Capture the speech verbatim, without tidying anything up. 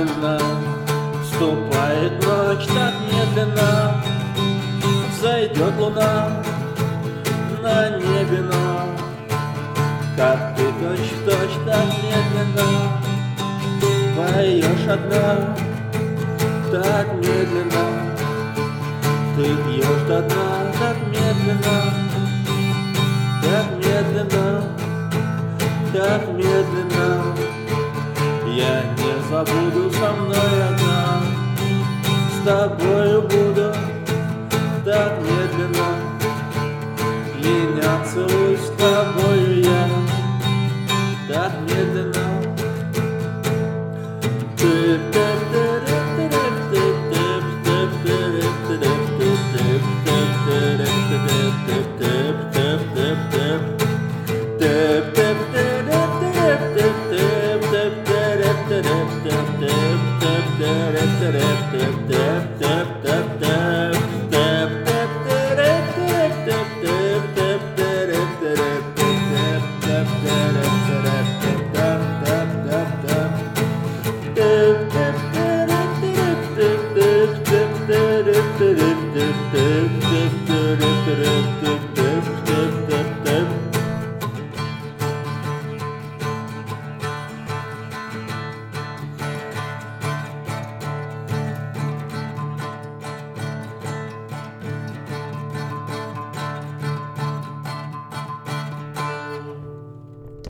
медленно, вступает ночь так медленно. Зайдет луна на небе, но как ты точь-в-точь так медленно поешь одна, так медленно. Ты пьешь до дна так медленно, так медленно, так медленно. Я не забуду, со мной одна, с тобою буду так медленно. Меня целуй, с тобою я так медленно. Tip, tip,